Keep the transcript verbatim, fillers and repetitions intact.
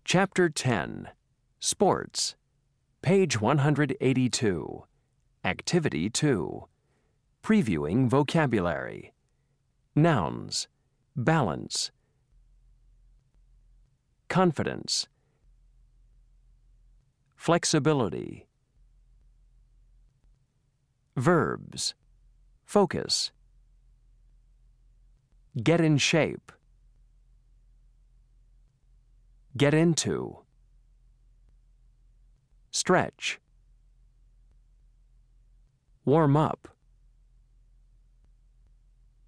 Chapter ten, Sports, page one hundred eighty-two, Activity two, Previewing Vocabulary. Nouns, balance, confidence, flexibility. Verbs, focus, get in shape, get into, stretch, warm up,